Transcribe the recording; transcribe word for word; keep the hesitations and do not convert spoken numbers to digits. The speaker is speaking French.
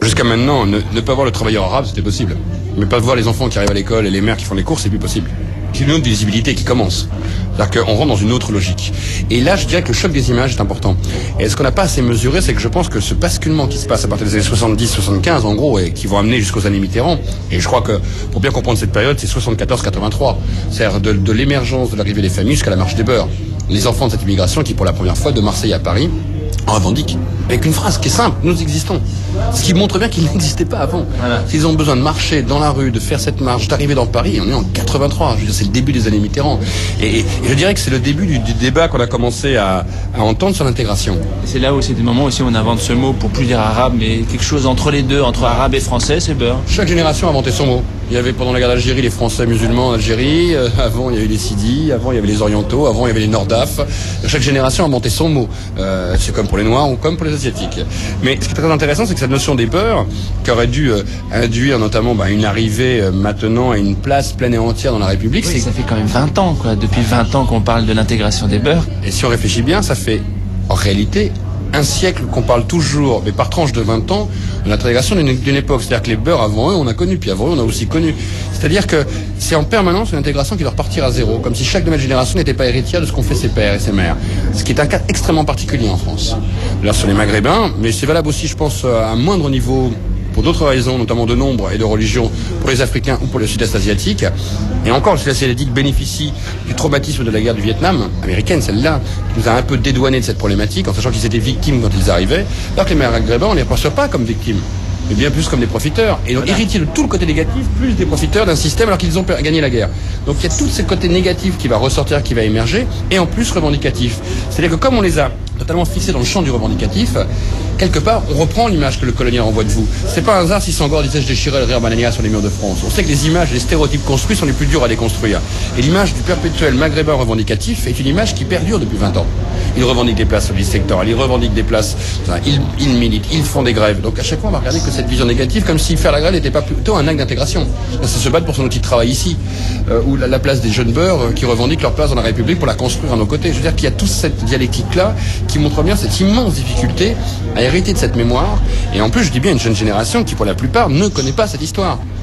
Jusqu'à maintenant, ne, ne pas voir le travailleur arabe, c'était possible. Mais pas voir les enfants qui arrivent à l'école et les mères qui font les courses, c'est plus possible. C'est une autre visibilité qui commence. C'est-à-dire qu'on rentre dans une autre logique. Et là, je dirais que le choc des images est important. Et ce qu'on n'a pas assez mesuré, c'est que je pense que ce basculement qui se passe à partir des années soixante-dix soixante-quinze, en gros, et qui vont amener jusqu'aux années Mitterrand, et je crois que, pour bien comprendre cette période, c'est soixante-quatorze quatre-vingt-trois. C'est-à-dire de, de l'émergence de l'arrivée des familles jusqu'à la marche des beurs. Les enfants de cette immigration qui, pour la première fois, de Marseille à Paris, en revendiquent. Avec une phrase qui est simple, nous existons. Ce qui montre bien qu'ils n'existaient pas avant. Voilà. S'ils ont besoin de marcher dans la rue, de faire cette marche, d'arriver dans Paris, on est en quatre-vingt-trois. Je veux dire, c'est le début des années Mitterrand. Et, et je dirais que c'est le début du, du débat qu'on a commencé à, à entendre sur l'intégration. C'est là où c'est des moments aussi où on invente ce mot pour plus dire arabe, mais quelque chose entre les deux, entre arabe et français, c'est beurre. Chaque génération a inventé son mot. Il y avait pendant la guerre d'Algérie les Français musulmans en Algérie, euh, avant il y a eu les Sidis, avant il y avait les Orientaux, avant il y avait les Nordaf. Chaque génération a inventé son mot. Euh, c'est comme pour les Noirs ou comme pour les Asiatiques. Mais ce qui est très intéressant, c'est que cette notion des beurs, qui aurait dû euh, induire notamment bah, une arrivée euh, maintenant à une place pleine et entière dans la République, oui, c'est ça fait quand même vingt ans, quoi. Depuis vingt ans qu'on parle de l'intégration des beurs. Et si on réfléchit bien, ça fait en réalité un siècle qu'on parle toujours, mais par tranche de vingt ans, de l'intégration d'une, d'une époque. C'est-à-dire que les beurs avant eux, on a connu, puis avant eux, on a aussi connu. C'est-à-dire que c'est en permanence une intégration qui doit repartir à zéro, comme si chaque nouvelle génération n'était pas héritière de ce qu'ont fait ses pères et ses mères. Ce qui est un cas extrêmement particulier en France. Là, sur les Maghrébins, mais c'est valable aussi, je pense, à un moindre niveau, pour d'autres raisons, notamment de nombre et de religion, pour les Africains ou pour le Sud-Est asiatique. Et encore, le Sud-Est asiatique bénéficie du traumatisme de la guerre du Vietnam, américaine celle-là, qui nous a un peu dédouané de cette problématique, en sachant qu'ils étaient victimes quand ils arrivaient, alors que les Maghrébins, on ne les perçoit pas comme victimes, mais bien plus comme des profiteurs. Et donc, héritiers de tout le côté négatif, plus des profiteurs d'un système alors qu'ils ont gagné la guerre. Donc il y a tout ce côté négatif qui va ressortir, qui va émerger, et en plus revendicatif. C'est-à-dire que comme on les a totalement fixés dans le champ du revendicatif, quelque part, on reprend l'image que le colonial envoie de vous. C'est pas un hasard si Senghor disait je déchirais le rire banania sur les murs de France. On sait que les images, les stéréotypes construits sont les plus durs à déconstruire. Et l'image du perpétuel maghrébin revendicatif est une image qui perdure depuis vingt ans. Ils revendiquent des places sur les secteurs, ils revendiquent des places, enfin, ils, ils militent, ils font des grèves. Donc à chaque fois, on va regarder que cette vision négative, comme si faire la grève n'était pas plutôt un acte d'intégration. C'est se battre pour son outil de travail ici, euh, ou la, la place des jeunes beurs euh, qui revendiquent leur place dans la République pour la construire à nos côtés. Je veux dire qu'il y a toute cette dialectique-là qui montre bien cette immense difficulté à hériter de cette mémoire. Et en plus, je dis bien une jeune génération qui, pour la plupart, ne connaît pas cette histoire.